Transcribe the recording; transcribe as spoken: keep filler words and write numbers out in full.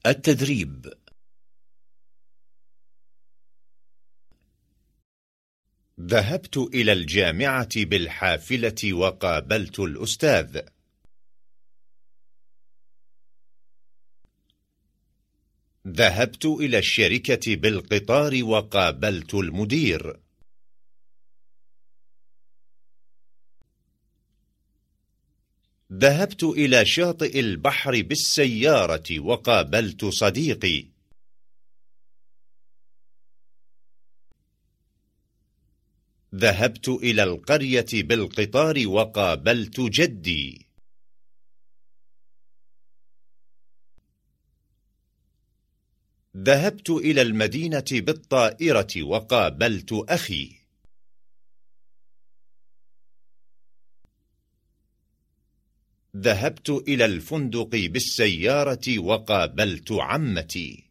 التدريب. ذهبت إلى الجامعة بالحافلة وقابلت الأستاذ. ذهبت إلى الشركة بالقطار وقابلت المدير. ذهبت إلى شاطئ البحر بالسيارة وقابلت صديقي. ذهبت إلى القرية بالقطار وقابلت جدي. ذهبت إلى المدينة بالطائرة وقابلت أخي. ذهبت إلى الفندق بالسيارة وقابلت عمتي.